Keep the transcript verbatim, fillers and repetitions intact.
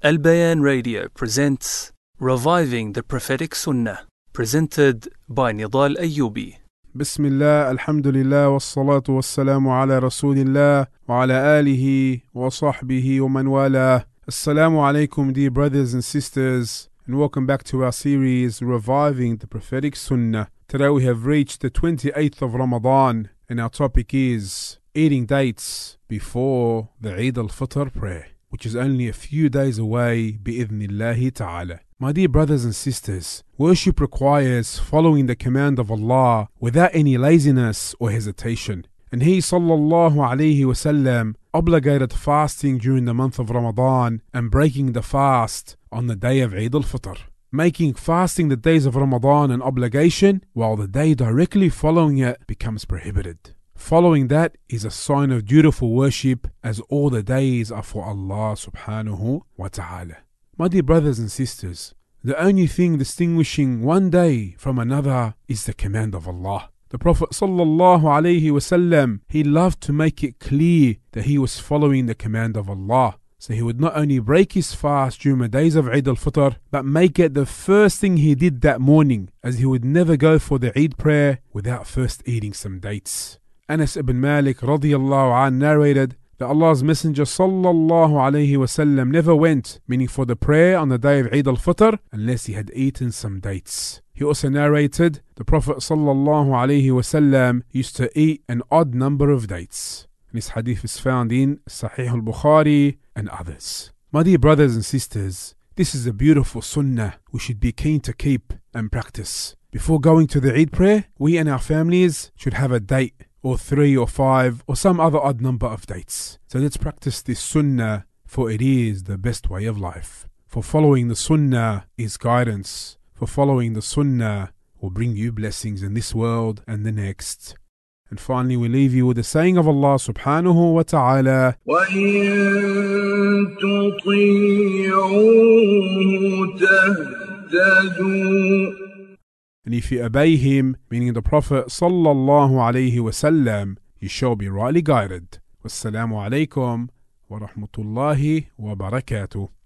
Al Bayan Radio presents Reviving the Prophetic Sunnah, presented by Nidal Ayyubi. بسم الله الحمد لله والصلاة والسلام على رسول الله وعلى آله وصحبه ومن والاه. Assalamu alaikum, dear brothers and sisters, and welcome back to our series Reviving the Prophetic Sunnah. Today we have reached the twenty-eighth of Ramadan, and our topic is eating dates before the Eid al-Fitr prayer, which is only a few days away, bi'idhnillahi ta'ala. My dear brothers and sisters, worship requires following the command of Allah without any laziness or hesitation. And He sallallahu alayhi wasallam obligated fasting during the month of Ramadan and breaking the fast on the day of Eid al-Fitr, making fasting the days of Ramadan an obligation while the day directly following it becomes prohibited. Following that is a sign of dutiful worship, as all the days are for Allah subhanahu wa ta'ala. My dear brothers and sisters, the only thing distinguishing one day from another is the command of Allah. The Prophet sallallahu alaihi wasallam, he loved to make it clear that he was following the command of Allah. So he would not only break his fast during the days of Eid al-Fitr, but make it the first thing he did that morning, as he would never go for the Eid prayer without first eating some dates. Anas ibn Malik radiyallahu anh narrated that Allah's Messenger sallallahu alayhi wasallam never went, meaning for the prayer on the day of Eid al-Fitr, unless he had eaten some dates. He also narrated the Prophet sallallahu alayhi wasallam used to eat an odd number of dates. And this hadith is found in Sahih al-Bukhari and others. My dear brothers and sisters, this is a beautiful sunnah we should be keen to keep and practice. Before going to the Eid prayer, we and our families should have a date, or three or five or some other odd number of dates. So let's practice this sunnah, for it is the best way of life. For following the sunnah is guidance. For following the sunnah will bring you blessings in this world and the next. And finally we leave you with the saying of Allah subhanahu wa ta'ala, وَإِن تُطِيعُوهُ تَهْتَدُوا. And if you obey him, meaning the Prophet sallallahu alayhi wasallam, you shall be rightly guided. Wassalamu alaikum wa rahmatullahi wa barakatuh.